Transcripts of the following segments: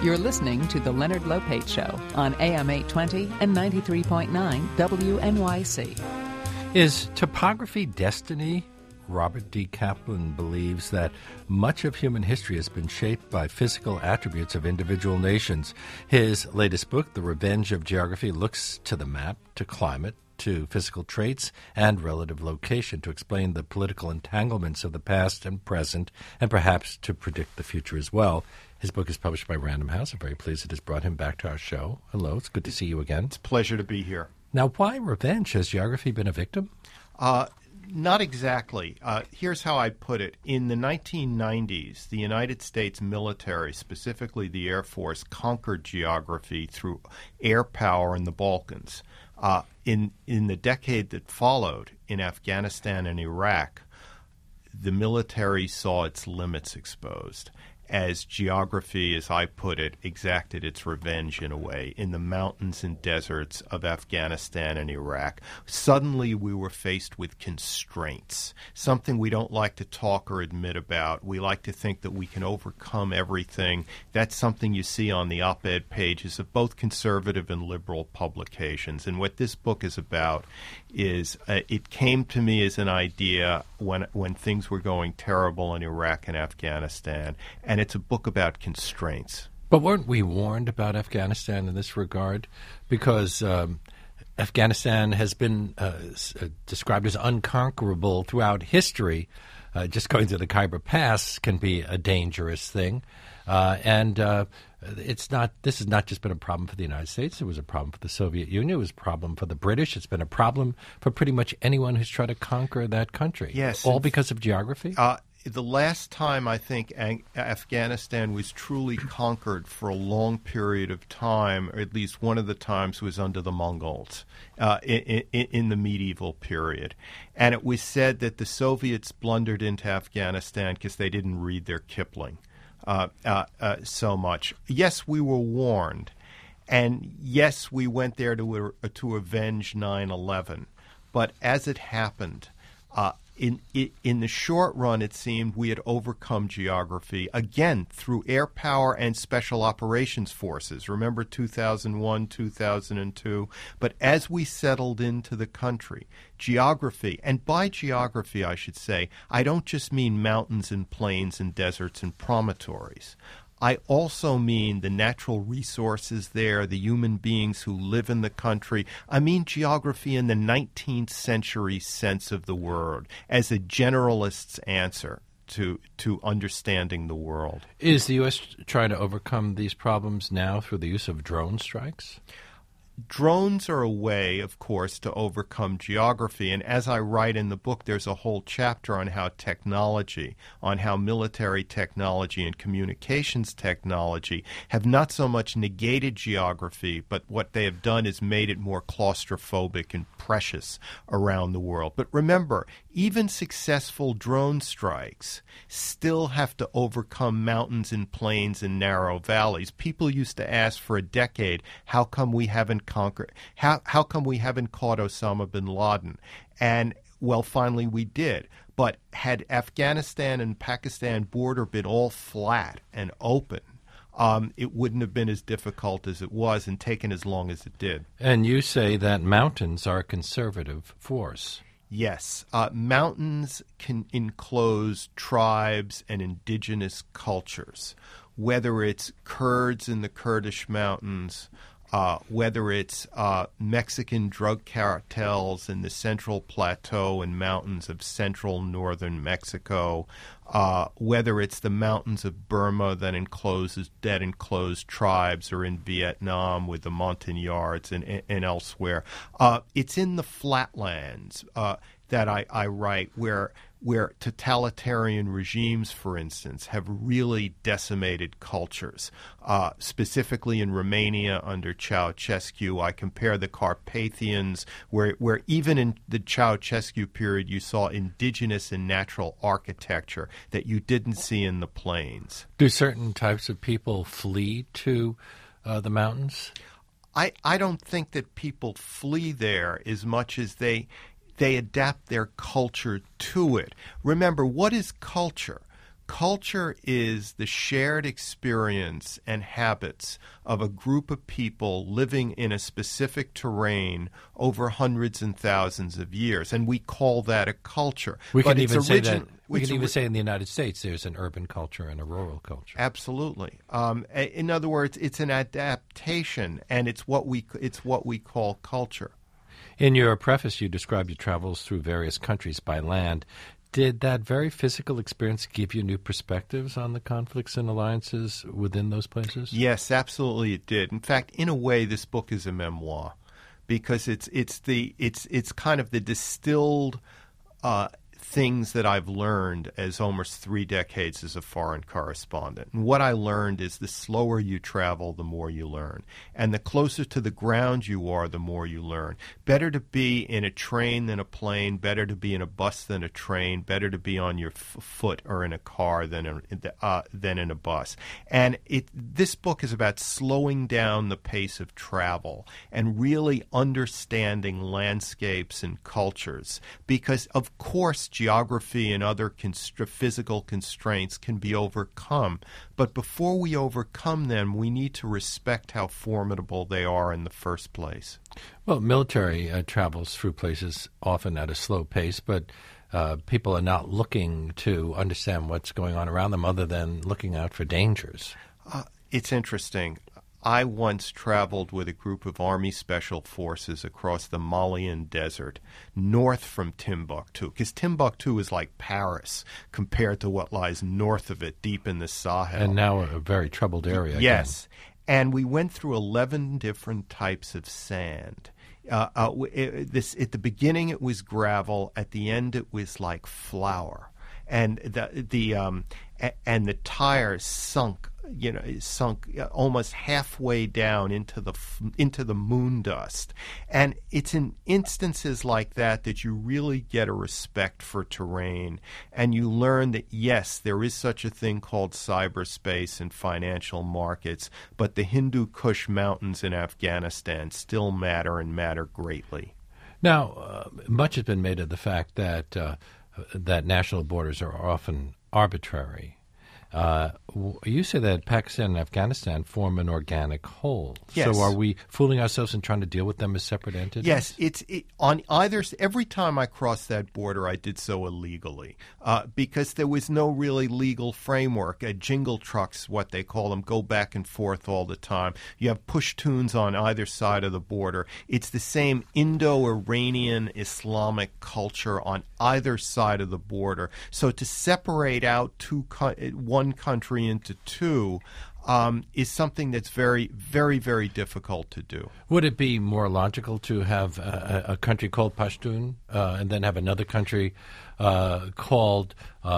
You're listening to The Leonard Lopate Show on AM 820 and 93.9 WNYC. Is topography destiny? Robert D. Kaplan believes that much of human history has been shaped by physical attributes of individual nations. His latest book, The Revenge of Geography, looks to the map, to climate, to physical traits and relative location to explain the political entanglements of the past and present, and perhaps to predict the future as well. His book is published by Random House. I'm very pleased it has brought him back to our show. Hello, it's good to see you again. It's a pleasure to be here. Now, why revenge? Has geography been a victim? Not exactly. Here's how I put it. In the 1990s, the United States military, specifically the Air Force, conquered geography through air power in the Balkans. In the decade that followed, in Afghanistan and Iraq, the military saw its limits exposed as geography, as I put it, exacted its revenge in a way in the mountains and deserts of Afghanistan and Iraq. Suddenly we were faced with constraints, something we don't like to talk or admit about. We like to think that we can overcome everything. That's something you see on the op-ed pages of both conservative and liberal publications. And what this book is about is it came to me as an idea when things were going terrible in Iraq and Afghanistan, and it's a book about constraints. But weren't we warned about Afghanistan in this regard? Because Afghanistan has been described as unconquerable throughout history. Just going to the Khyber Pass can be a dangerous thing. This has not just been a problem for the United States. It was a problem for the Soviet Union. It was a problem for the British. It's been a problem for pretty much anyone who's tried to conquer that country. Yes. All because of geography? The last time I think Afghanistan was truly conquered for a long period of time, or at least one of the times, was under the Mongols in the medieval period. And it was said that the Soviets blundered into Afghanistan because they didn't read their Kipling so much. Yes, we were warned. And yes, we went there to avenge 9/11. But as it happened, in the short run, it seemed we had overcome geography, again, through air power and special operations forces. Remember 2001, 2002? But as we settled into the country, geography, and by geography, I should say, I don't just mean mountains and plains and deserts and promontories. I also mean the natural resources there, the human beings who live in the country. I mean geography in the 19th century sense of the word, as a generalist's answer to understanding the world. Is the U.S. trying to overcome these problems now through the use of drone strikes? Drones are a way, of course, to overcome geography. And as I write in the book, there's a whole chapter on how military technology and communications technology have not so much negated geography, but what they have done is made it more claustrophobic and precious around the world. But remember, even successful drone strikes still have to overcome mountains and plains and narrow valleys. People used to ask for a decade, how come we haven't caught Osama bin Laden? And, well, finally we did. But had Afghanistan and Pakistan border been all flat and open, it wouldn't have been as difficult as it was and taken as long as it did. And you say that mountains are a conservative force. Yes. Mountains can enclose tribes and indigenous cultures, whether it's Kurds in the Kurdish mountains, whether it's Mexican drug cartels in the Central Plateau and mountains of central northern Mexico, whether it's the mountains of Burma that enclose tribes, or in Vietnam with the Montagnards and elsewhere. It's in the flatlands that I write where totalitarian regimes, for instance, have really decimated cultures. Specifically in Romania under Ceausescu, I compare the Carpathians, where even in the Ceausescu period you saw indigenous and natural architecture that you didn't see in the plains. Do certain types of people flee to the mountains? I don't think that people flee there as much as they adapt their culture to it. Remember, what is culture? culture is the shared experience and habits of a group of people living in a specific terrain over hundreds and thousands of years, and we call that a culture. We can even say that. We can even say in the United States there's an urban culture and a rural culture. Absolutely. In other words, it's an adaptation, and it's what we call culture. In your preface, you described your travels through various countries by land. Did that very physical experience give you new perspectives on the conflicts and alliances within those places? Yes, absolutely it did. In fact, in a way, this book is a memoir because it's kind of the distilled things that I've learned as almost 3 decades as a foreign correspondent. And what I learned is the slower you travel, the more you learn. And the closer to the ground you are, the more you learn. Better to be in a train than a plane, better to be in a bus than a train, better to be on your foot or in a car than in a bus. And this book is about slowing down the pace of travel and really understanding landscapes and cultures because, of course, geography and other physical constraints can be overcome. But before we overcome them, we need to respect how formidable they are in the first place. Well, military travels through places often at a slow pace, but people are not looking to understand what's going on around them other than looking out for dangers. It's interesting. I once traveled with a group of Army Special Forces across the Malian desert, north from Timbuktu, because Timbuktu is like Paris compared to what lies north of it, deep in the Sahel. And now a very troubled area. Yes. Again. And we went through 11 different types of sand. At the beginning, it was gravel. At the end, it was like flour. And the tires sunk almost halfway down into the moon dust. And it's in instances like that you really get a respect for terrain, and you learn that, yes, there is such a thing called cyberspace and financial markets, but the Hindu Kush Mountains in Afghanistan still matter and matter greatly. Now, much has been made of the fact that national borders are often arbitrary. You say that Pakistan and Afghanistan form an organic whole. Yes. So are we fooling ourselves in trying to deal with them as separate entities? Yes. On either. Every time I crossed that border, I did so illegally because there was no really legal framework. Jingle trucks, what they call them, go back and forth all the time. You have Pashtuns on either side of the border. It's the same Indo-Iranian Islamic culture on either side of the border. So to separate out one country into two is something that's very, very, very difficult to do. Would it be more logical to have a country called Pashtun and then have another country called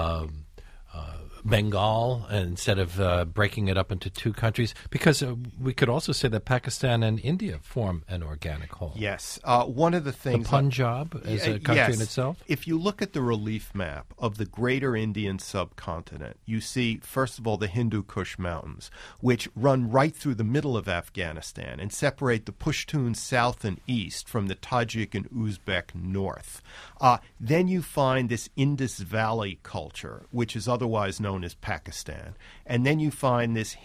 Bengal instead of breaking it up into two countries? Because we could also say that Pakistan and India form an organic whole. Yes. One of the things... The Punjab is a country in itself? If you look at the relief map of the greater Indian subcontinent, you see, first of all, the Hindu Kush Mountains, which run right through the middle of Afghanistan and separate the Pashtuns south and east from the Tajik and Uzbek north. Then you find this Indus Valley culture, which is otherwise known as Pakistan, and then you find this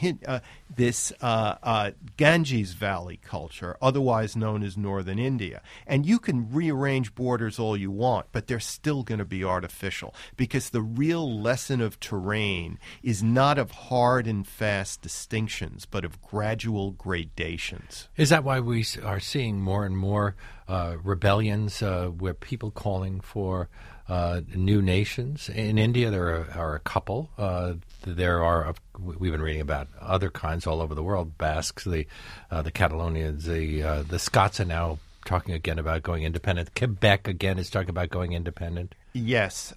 Ganges Valley culture, otherwise known as Northern India. And you can rearrange borders all you want, but they're still going to be artificial because the real lesson of terrain is not of hard and fast distinctions, but of gradual gradations. Is that why we are seeing more and more rebellions where people calling for new nations? In India, there are a couple. There are, we've been reading about other kinds all over the world. Basques, the Catalonians, the Scots are now talking again about going independent. Quebec again is talking about going independent. Yes.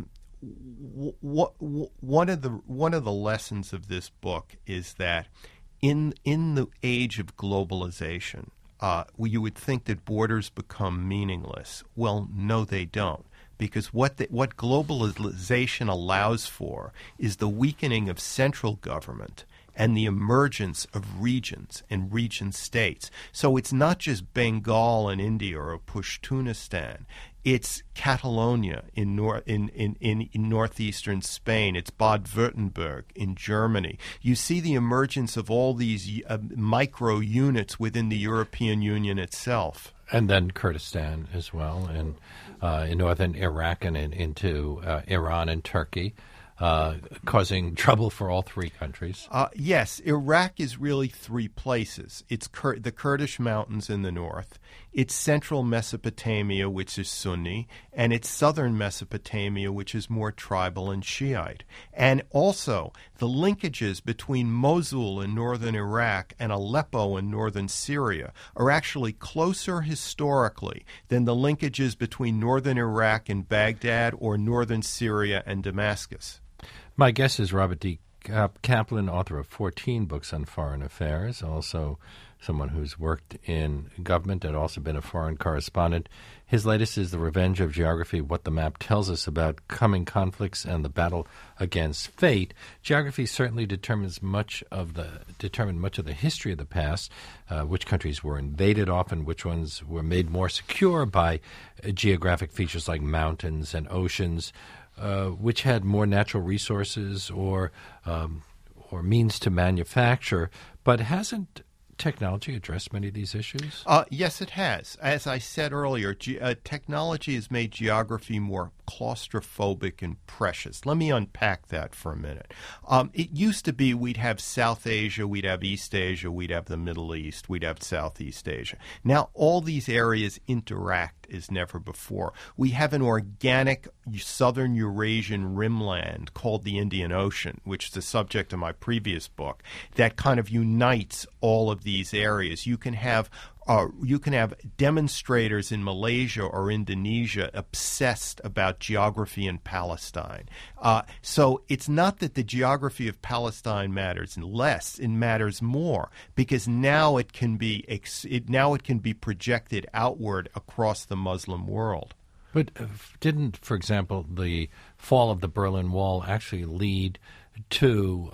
One of the lessons of this book is that in the age of globalization, you would think that borders become meaningless. Well, no, they don't. Because what globalization allows for is the weakening of central government and the emergence of regions and region states. So it's not just Bengal in India or Pashtunistan. It's Catalonia in northeastern Spain. It's Baden-Württemberg in Germany. You see the emergence of all these micro units within the European Union itself. And then Kurdistan as well, and in northern Iraq and into Iran and Turkey, causing trouble for all three countries. Yes, Iraq is really three places. It's the Kurdish mountains in the north, it's central Mesopotamia, which is Sunni, and it's southern Mesopotamia, which is more tribal and Shiite. And also, the linkages between Mosul in northern Iraq and Aleppo in northern Syria are actually closer historically than the linkages between northern Iraq and Baghdad or northern Syria and Damascus. My guest is Robert D. Kaplan, author of 14 books on foreign affairs, also someone who's worked in government and also been a foreign correspondent. His latest is The Revenge of Geography, What the Map Tells Us About Coming Conflicts and the Battle Against Fate. Geography certainly determined much of the history of the past, which countries were invaded often, which ones were made more secure by geographic features like mountains and oceans, which had more natural resources or means to manufacture. But hasn't technology addressed many of these issues? Yes, it has. As I said earlier, technology has made geography more claustrophobic and precious. Let me unpack that for a minute. It used to be we'd have South Asia, we'd have East Asia, we'd have the Middle East, we'd have Southeast Asia. Now all these areas interact as never before. We have an organic southern Eurasian rimland called the Indian Ocean, which is the subject of my previous book, that kind of unites all of these areas. You can have demonstrators in Malaysia or Indonesia obsessed about geography in Palestine. So it's not that the geography of Palestine matters less; it matters more because now it can be projected outward across the Muslim world. But didn't, for example, the fall of the Berlin Wall actually lead to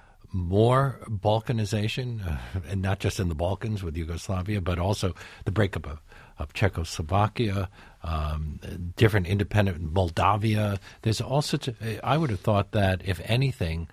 more Balkanization, and not just in the Balkans with Yugoslavia, but also the breakup of Czechoslovakia, different independent Moldavia. There's all sorts of, I would have thought that, if anything,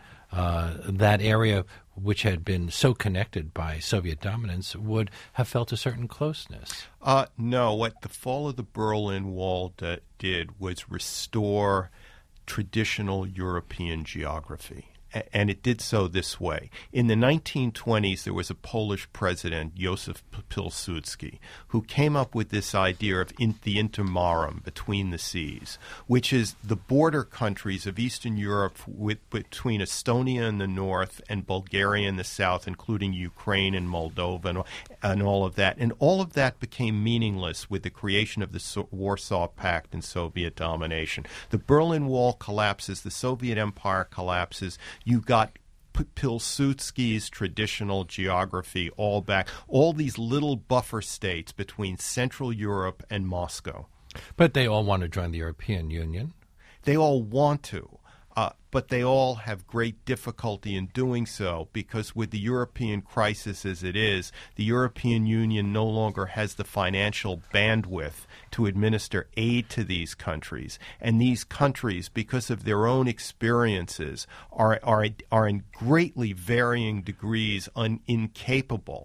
that area which had been so connected by Soviet dominance would have felt a certain closeness. No, what the fall of the Berlin Wall did was restore traditional European geography. And it did so this way. In the 1920s, there was a Polish president, Józef Pilsudski, who came up with this idea of the intermarum, between the seas, which is the border countries of Eastern Europe between Estonia in the north and Bulgaria in the south, including Ukraine and Moldova and all of that. And all of that became meaningless with the creation of the Warsaw Pact and Soviet domination. The Berlin Wall collapses, the Soviet Empire collapses. You got Pilsudski's traditional geography all back, all these little buffer states between Central Europe and Moscow. But they all want to join the European Union. They all want to, but they all have great difficulty in doing so because with the European crisis as it is, the European Union no longer has the financial bandwidth to administer aid to these countries. And these countries, because of their own experiences, are in greatly varying degrees incapable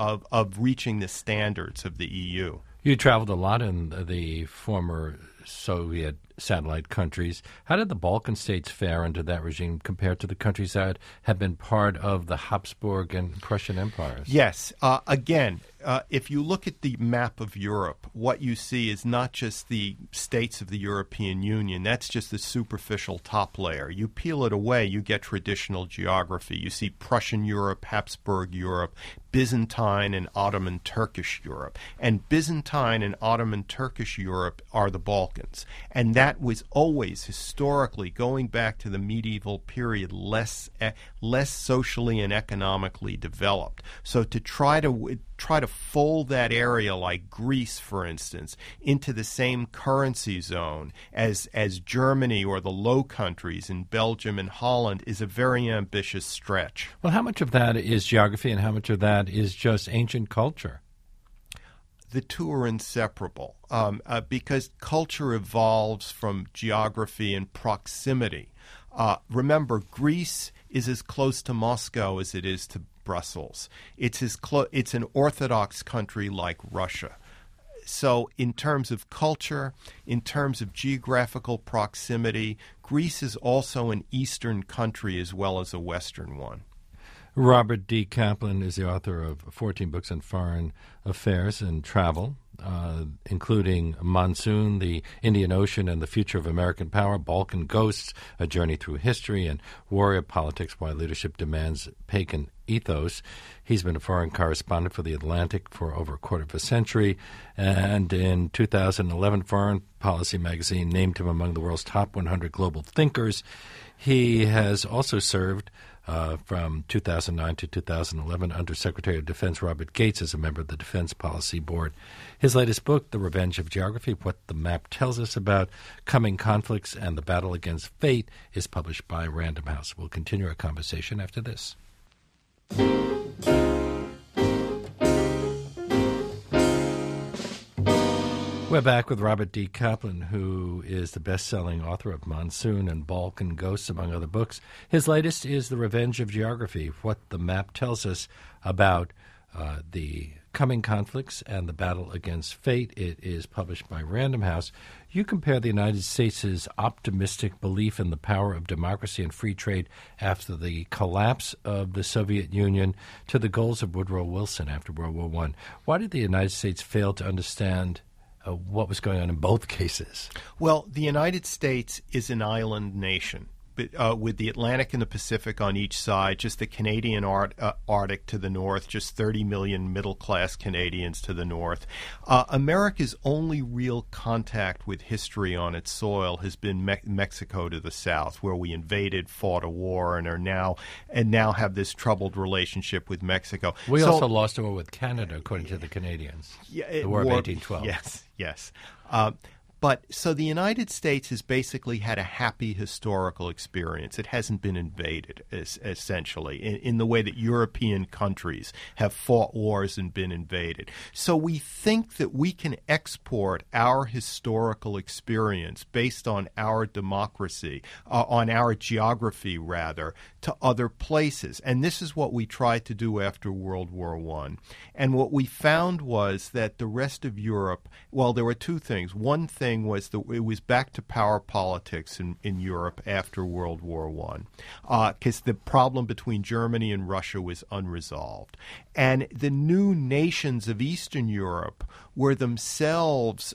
of reaching the standards of the EU. You traveled a lot in the former Soviet satellite countries. How did the Balkan states fare under that regime compared to the countries that have been part of the Habsburg and Prussian empires? Yes. Again, if you look at the map of Europe, what you see is not just the states of the European Union. That's just the superficial top layer. You peel it away, you get traditional geography. You see Prussian Europe, Habsburg Europe, Byzantine and Ottoman Turkish Europe. And Byzantine and Ottoman Turkish Europe are the Balkans. And that was always historically, going back to the medieval period, less socially and economically developed. So to try to fold that area, like Greece, for instance, into the same currency zone as Germany or the Low Countries in Belgium and Holland is a very ambitious stretch. Well, how much of that is geography and how much of that is just ancient culture? the two are inseparable because culture evolves from geography and proximity. Remember, Greece is as close to Moscow as it is to Brussels. It's an Orthodox country like Russia. So in terms of culture, in terms of geographical proximity, Greece is also an Eastern country as well as a Western one. Robert D. Kaplan is the author of 14 books on foreign affairs and travel, including Monsoon, the Indian Ocean and the Future of American Power, Balkan Ghosts, A Journey Through History, and Warrior Politics, Why Leadership Demands Pagan Ethos. He's been a foreign correspondent for The Atlantic for over a quarter of a century, and in 2011, Foreign Policy magazine named him among the world's top 100 global thinkers. He has also served from 2009 to 2011 under Secretary of Defense Robert Gates as a member of the Defense Policy Board. His latest book, The Revenge of Geography, What the Map Tells Us About Coming Conflicts and the Battle Against Fate, is published by Random House. We'll continue our conversation after this. We're back with Robert D. Kaplan, who is the best-selling author of Monsoon and Balkan Ghosts, among other books. His latest is The Revenge of Geography, What the Map Tells Us About the Coming Conflicts and the Battle Against Fate. It is published by Random House. You compare the United States' optimistic belief in the power of democracy and free trade after the collapse of the Soviet Union to the goals of Woodrow Wilson after World War I. Why did the United States fail to understand what was going on in both cases? Well, the United States is an island nation. With the Atlantic and the Pacific on each side, just the Canadian Arctic to the north, just 30 million middle-class Canadians to the north. America's only real contact with history on its soil has been Mexico to the south, where we invaded, fought a war, and now have this troubled relationship with Mexico. We also lost a war with Canada, according to the Canadians. The War of 1812. Yes. But so the United States has basically had a happy historical experience. It hasn't been invaded, essentially, in the way that European countries have fought wars and been invaded. So we think that we can export our historical experience based on our democracy, on our geography, rather, to other places. And this is what we tried to do after World War I. And what we found was that the rest of Europe, well, there were two things. One thing was that it was back to power politics in Europe after World War I, because the problem between Germany and Russia was unresolved. And the new nations of Eastern Europe were themselves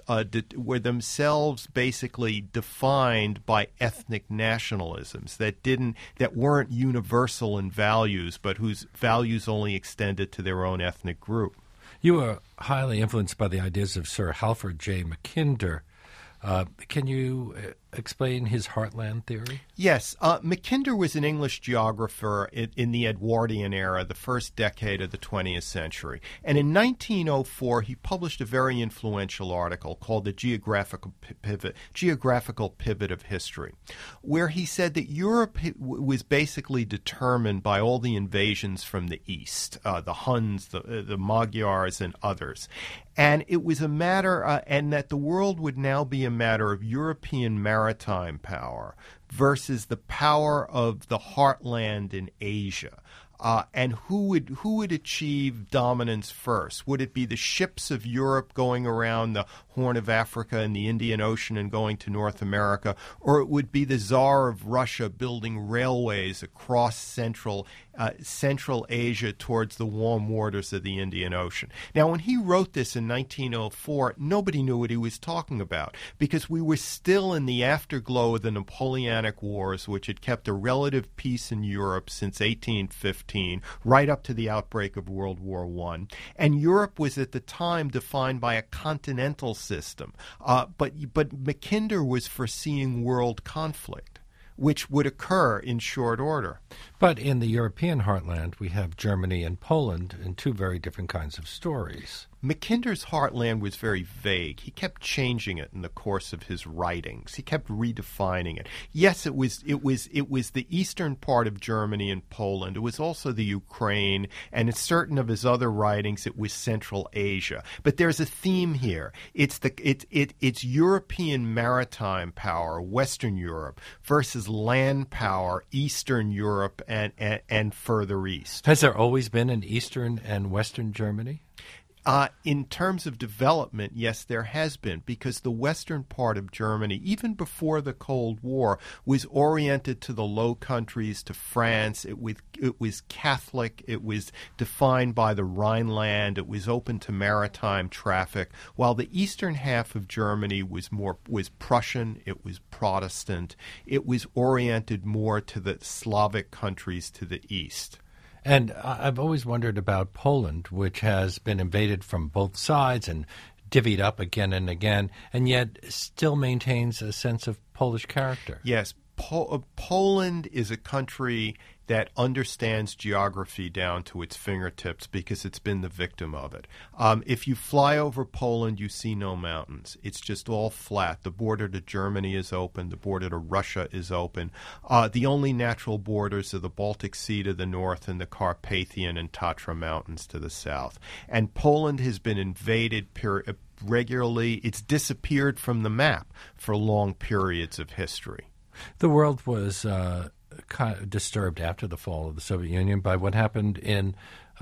basically defined by ethnic nationalisms that weren't universal in values, but whose values only extended to their own ethnic group. You were highly influenced by the ideas of Sir Halford J. Mackinder. Can you explain his heartland theory? Yes. Mackinder was an English geographer in the Edwardian era, the first decade of the 20th century. And in 1904, he published a very influential article called The Geographical Pivot of History, where he said that Europe was basically determined by all the invasions from the east, the Huns, the Magyars, and others. And it was a matter, and that the world would now be a matter of European maritime power versus the power of the heartland in Asia. And who would achieve dominance first? Would it be the ships of Europe going around the Horn of Africa and the Indian Ocean and going to North America, or it would be the Tsar of Russia building railways across Central Asia towards the warm waters of the Indian Ocean? Now, when he wrote this in 1904, nobody knew what he was talking about because we were still in the afterglow of the Napoleonic Wars, which had kept a relative peace in Europe since 1815. Right up to the outbreak of World War I. And Europe was at the time defined by a continental system. But Mackinder was foreseeing world conflict, which would occur in short order. But in the European heartland, we have Germany and Poland in two very different kinds of stories. Mackinder's heartland was very vague. He kept changing it in the course of his writings. He kept redefining it. Yes, it was the eastern part of Germany and Poland. It was also the Ukraine, and in certain of his other writings, it was Central Asia. But there's a theme here. It's European maritime power, Western Europe, versus land power, Eastern Europe and further east. Has there always been an Eastern and Western Germany? In terms of development, yes, there has been, because the western part of Germany, even before the Cold War, was oriented to the Low Countries, to France. It was Catholic. It was defined by the Rhineland. It was open to maritime traffic, while the eastern half of Germany was Prussian. It was Protestant. It was oriented more to the Slavic countries to the east. And I've always wondered about Poland, which has been invaded from both sides and divvied up again and again, and yet still maintains a sense of Polish character. Yes, Poland is a country that understands geography down to its fingertips because it's been the victim of it. If you fly over Poland, you see no mountains. It's just all flat. The border to Germany is open. The border to Russia is open. The only natural borders are the Baltic Sea to the north and the Carpathian and Tatra Mountains to the south. And Poland has been invaded regularly. It's disappeared from the map for long periods of history. The world was kind of disturbed after the fall of the Soviet Union by what happened in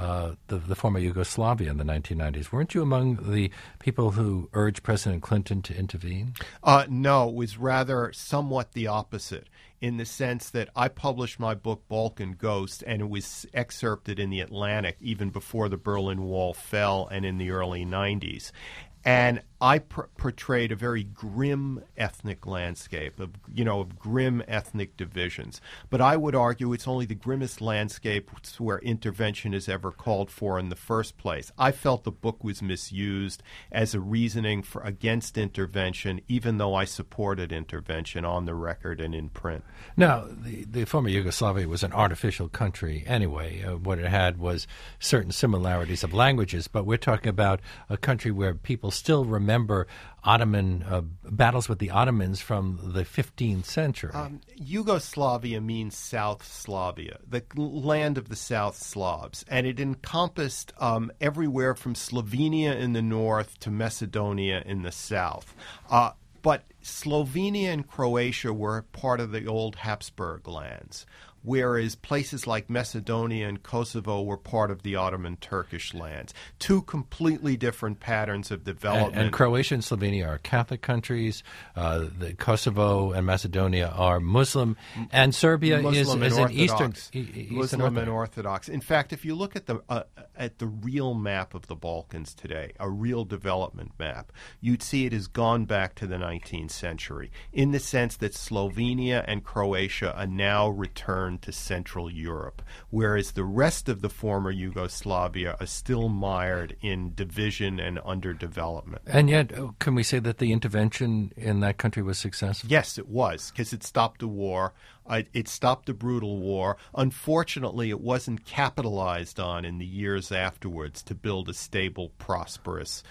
the former Yugoslavia in the 1990s. Weren't you among the people who urged President Clinton to intervene? No, it was rather somewhat the opposite, in the sense that I published my book, Balkan Ghost, and it was excerpted in The Atlantic even before the Berlin Wall fell and in the early 90s. And I portrayed a very grim ethnic landscape of grim ethnic divisions. But I would argue it's only the grimmest landscape where intervention is ever called for in the first place. I felt the book was misused as a reasoning against intervention, even though I supported intervention on the record and in print. Now, the former Yugoslavia was an artificial country anyway. What it had was certain similarities of languages, but we're talking about a country where people still remember Ottoman battles with the Ottomans from the 15th century. Yugoslavia means South Slavia, the land of the South Slavs, and it encompassed everywhere from Slovenia in the north to Macedonia in the south. But Slovenia and Croatia were part of the old Habsburg lands, whereas places like Macedonia and Kosovo were part of the Ottoman Turkish lands. Two completely different patterns of development. And Croatia and Slovenia are Catholic countries. The Kosovo and Macedonia are Muslim. And Serbia is an Eastern Muslim and Orthodox. In fact, if you look at the real map of the Balkans today, a real development map, you'd see it has gone back to the 19th century, in the sense that Slovenia and Croatia are now returned to Central Europe, whereas the rest of the former Yugoslavia are still mired in division and underdevelopment. And yet, can we say that the intervention in that country was successful? Yes, it was, because it stopped a war. It stopped a brutal war. Unfortunately, it wasn't capitalized on in the years afterwards to build a stable, prosperous,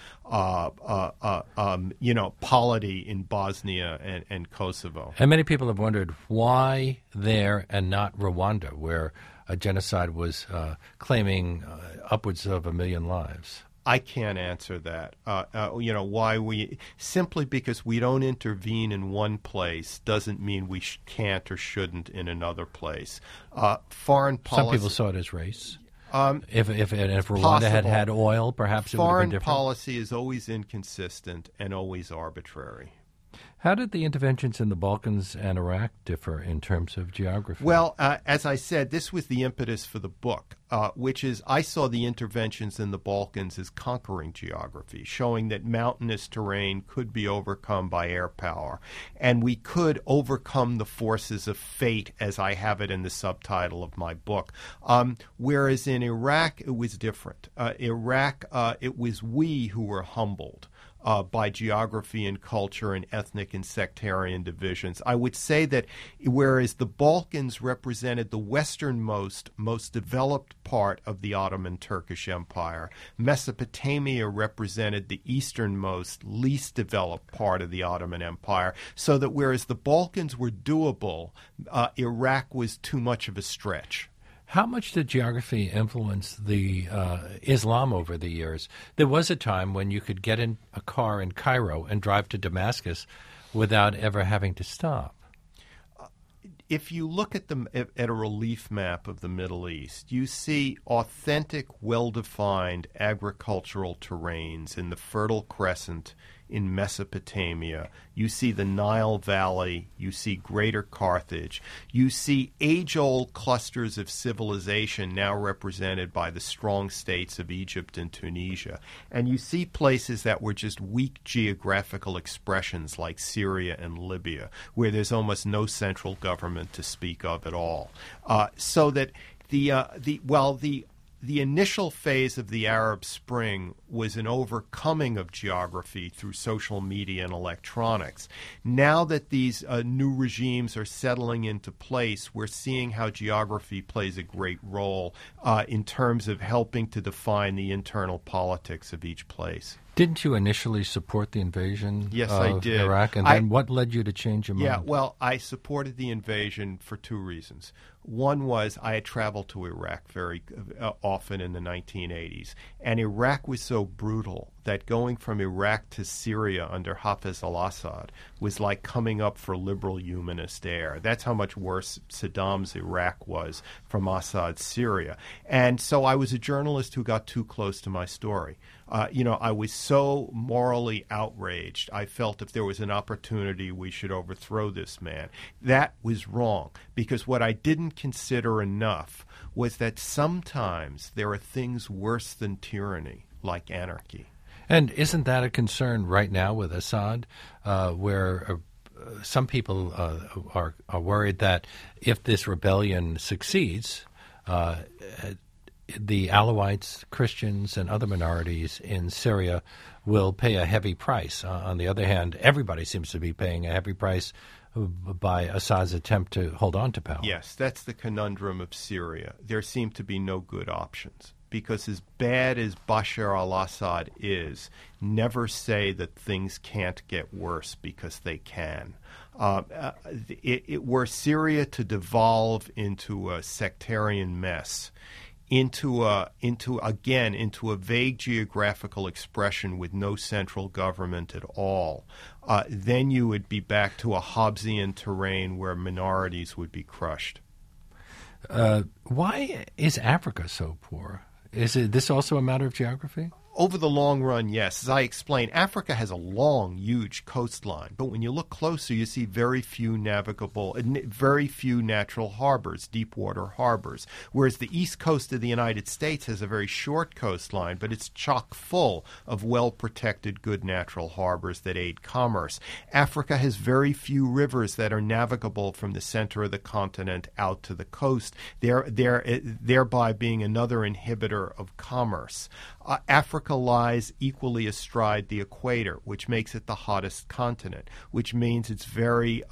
polity in Bosnia and Kosovo. And many people have wondered why there and not Rwanda, where a genocide was claiming upwards of 1 million lives. I can't answer that. Why simply because we don't intervene in one place doesn't mean we can't or shouldn't in another place. Foreign policy. Some people saw it as race. If Rwanda had oil, perhaps it would have been different. Foreign policy is always inconsistent and always arbitrary. How did the interventions in the Balkans and Iraq differ in terms of geography? Well, as I said, this was the impetus for the book, which is I saw the interventions in the Balkans as conquering geography, showing that mountainous terrain could be overcome by air power, and we could overcome the forces of fate, as I have it in the subtitle of my book. Whereas in Iraq, it was different. It was we who were humbled. by geography and culture and ethnic and sectarian divisions. I would say that whereas the Balkans represented the westernmost, most developed part of the Ottoman Turkish Empire, Mesopotamia represented the easternmost, least developed part of the Ottoman Empire, so that whereas the Balkans were doable, Iraq was too much of a stretch. How much did geography influence the Islam over the years? There was a time when you could get in a car in Cairo and drive to Damascus without ever having to stop. If you look at a relief map of the Middle East, you see authentic, well-defined agricultural terrains in the Fertile Crescent in Mesopotamia. You see the Nile Valley. You see Greater Carthage. You see age-old clusters of civilization now represented by the strong states of Egypt and Tunisia. And you see places that were just weak geographical expressions like Syria and Libya, where there's almost no central government to speak of at all. So that the initial phase of the Arab Spring was an overcoming of geography through social media and electronics. Now that these new regimes are settling into place, we're seeing how geography plays a great role in terms of helping to define the internal politics of each place. Didn't you initially support the invasion Yes, of I did. Iraq? And then what led you to change your mind? Yeah, well, I supported the invasion for two reasons. One was I had traveled to Iraq very often in the 1980s, and Iraq was so brutal that going from Iraq to Syria under Hafez al-Assad was like coming up for liberal humanist air. That's how much worse Saddam's Iraq was from Assad's Syria. And so I was a journalist who got too close to my story. I was so morally outraged. I felt if there was an opportunity, we should overthrow this man. That was wrong, because what I didn't consider enough was that sometimes there are things worse than tyranny, like anarchy. And isn't that a concern right now with Assad, where some people are worried that if this rebellion succeeds, the Alawites, Christians, and other minorities in Syria will pay a heavy price. On the other hand, everybody seems to be paying a heavy price by Assad's attempt to hold on to power. Yes, that's the conundrum of Syria. There seem to be no good options, because as bad as Bashar al-Assad is, never say that things can't get worse, because they can. Were Syria to devolve into a sectarian mess, into a vague geographical expression with no central government at all, then you would be back to a Hobbesian terrain where minorities would be crushed. Why is Africa so poor? Is this also a matter of geography? Over the long run, yes. As I explained, Africa has a long, huge coastline, but when you look closer, you see very few natural harbors, deep water harbors, whereas the east coast of the United States has a very short coastline, but it's chock full of well-protected, good natural harbors that aid commerce. Africa has very few rivers that are navigable from the center of the continent out to the coast, thereby being another inhibitor of commerce. Africa lies equally astride the equator, which makes it the hottest continent, which means it's very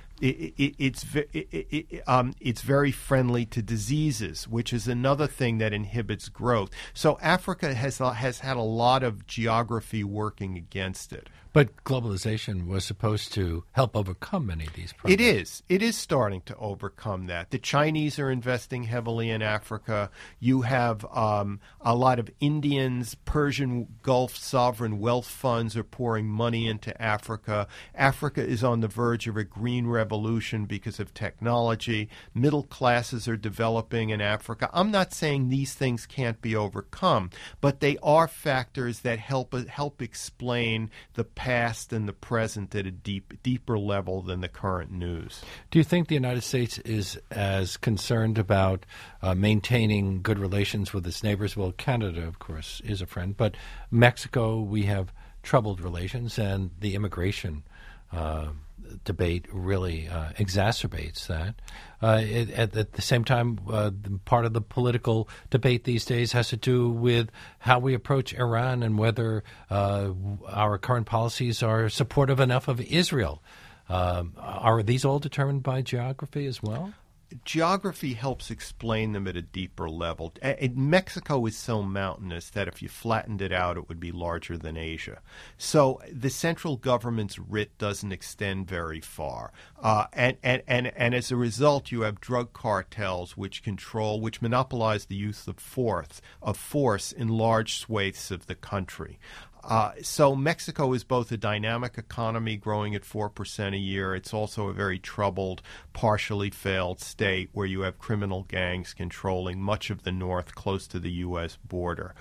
it's very friendly to diseases, which is another thing that inhibits growth. So Africa has had a lot of geography working against it. But globalization was supposed to help overcome many of these problems. It is starting to overcome that. The Chinese are investing heavily in Africa. You have a lot of Indians, Persian Gulf sovereign wealth funds are pouring money into Africa. Africa is on the verge of a green revolution because of technology. Middle classes are developing in Africa. I'm not saying these things can't be overcome, but they are factors that help explain the past and the present at a deeper level than the current news. Do you think the United States is as concerned about maintaining good relations with its neighbors? Well, Canada, of course, is a friend, but Mexico, we have troubled relations, and the immigration debate really exacerbates that. At the same time, part of the political debate these days has to do with how we approach Iran and whether our current policies are supportive enough of Israel. Are these all determined by geography as well? Geography helps explain them at a deeper level. Mexico is so mountainous that if you flattened it out, it would be larger than Asia. So the central government's writ doesn't extend very far. And as a result, you have drug cartels which monopolize the use of force in large swathes of the country. So Mexico is both a dynamic economy growing at 4% a year. It's also a very troubled, partially failed state where you have criminal gangs controlling much of the north close to the U.S. border.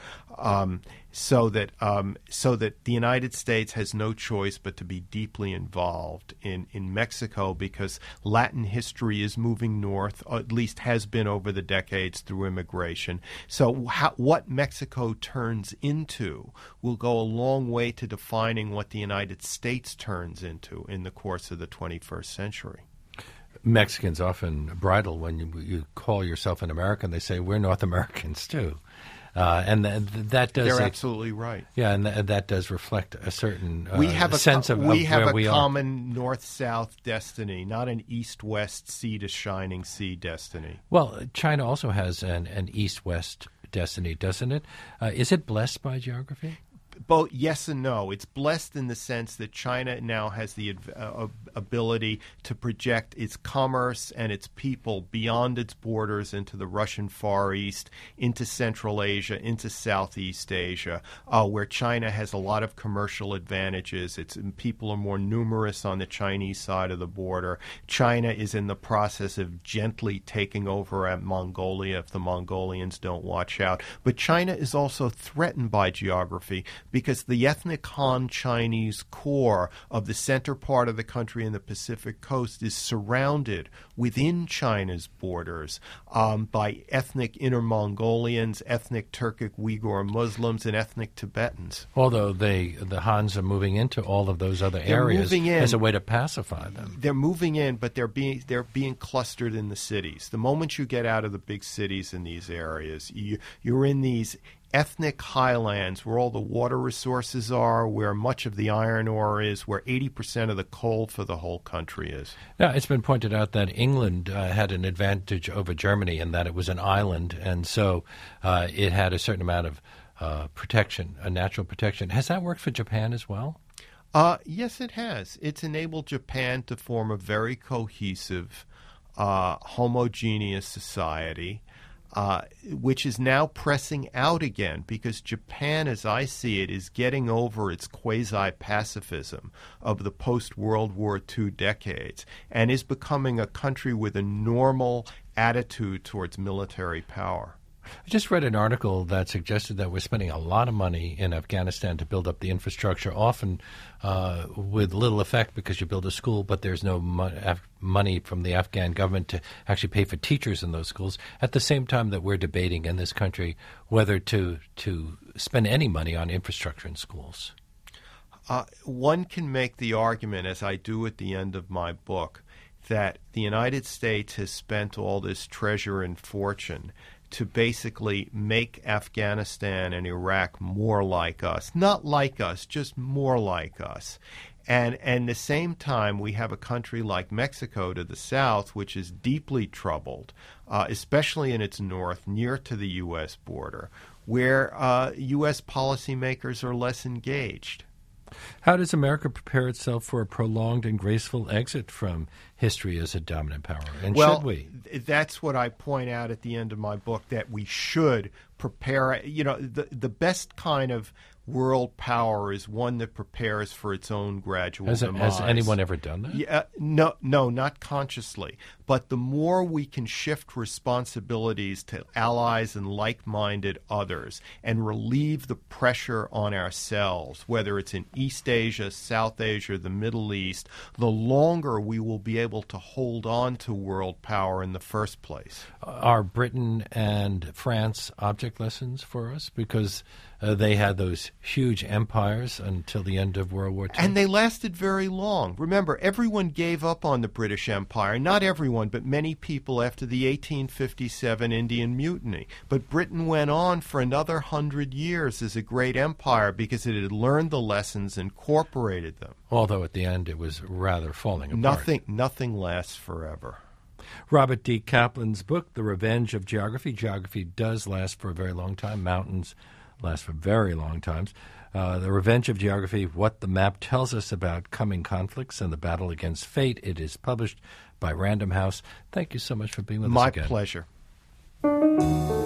So that the United States has no choice but to be deeply involved in Mexico because Latin history is moving north, or at least has been over the decades through immigration. So what Mexico turns into will go a long way to defining what the United States turns into in the course of the 21st century. Mexicans often bridle when you call yourself an American. They say, we're North Americans, too. And that does. They're absolutely right. Yeah, and that does reflect a certain sense of where we are. We have a common north-south destiny, not an east-west sea to shining sea destiny. Well, China also has an east-west destiny, doesn't it? Is it blessed by geography? Both yes and no. It's blessed in the sense that China now has the ability to project its commerce and its people beyond its borders into the Russian Far East, into Central Asia, into Southeast Asia, where China has a lot of commercial advantages. Its people are more numerous on the Chinese side of the border. China is in the process of gently taking over at Mongolia if the Mongolians don't watch out. But China is also threatened by geography because the ethnic Han Chinese core of the center part of the country and the Pacific coast is surrounded within China's borders by ethnic Inner Mongolians, ethnic Turkic Uyghur Muslims, and ethnic Tibetans. Although the Hans are moving into all of those other areas as a way to pacify them. They're moving in, but they're being clustered in the cities. The moment you get out of the big cities in these areas, you're in these ethnic highlands where all the water resources are, where much of the iron ore is, where 80% of the coal for the whole country is. Now, it's been pointed out that England had an advantage over Germany in that it was an island, and so it had a certain amount of protection, a natural protection. Has that worked for Japan as well? Yes, it has. It's enabled Japan to form a very cohesive, homogeneous society, which is now pressing out again because Japan, as I see it, is getting over its quasi-pacifism of the post-World War II decades and is becoming a country with a normal attitude towards military power. I just read an article that suggested that we're spending a lot of money in Afghanistan to build up the infrastructure, often with little effect because you build a school, but there's no money from the Afghan government to actually pay for teachers in those schools, at the same time that we're debating in this country whether to spend any money on infrastructure in schools. One can make the argument, as I do at the end of my book, that the United States has spent all this treasure and fortune to basically make Afghanistan and Iraq more like us. Not like us, just more like us. And at the same time, we have a country like Mexico to the south, which is deeply troubled, especially in its north, near to the U.S. border, where U.S. policymakers are less engaged. How does America prepare itself for a prolonged and graceful exit from history as a dominant power? And should we? That's what I point out at the end of my book, that we should prepare. You know, the best kind of world power is one that prepares for its own gradual demise. Has anyone ever done that? Yeah, no, not consciously. But the more we can shift responsibilities to allies and like-minded others and relieve the pressure on ourselves, whether it's in East Asia, South Asia, the Middle East, the longer we will be able to hold on to world power in the first place. Are Britain and France object lessons for us? Because they had those huge empires until the end of World War II. And they lasted very long. Remember, everyone gave up on the British Empire. Not everyone, but many people after the 1857 Indian Mutiny. But Britain went on for another 100 years as a great empire because it had learned the lessons, incorporated them. Although at the end it was rather falling apart. Nothing lasts forever. Robert D. Kaplan's book, The Revenge of Geography. Geography does last for a very long time. Mountains last for very long times. The Revenge of Geography, What the Map Tells Us About Coming Conflicts and the Battle Against Fate. It is published by Random House. Thank you so much for being with us again. My pleasure.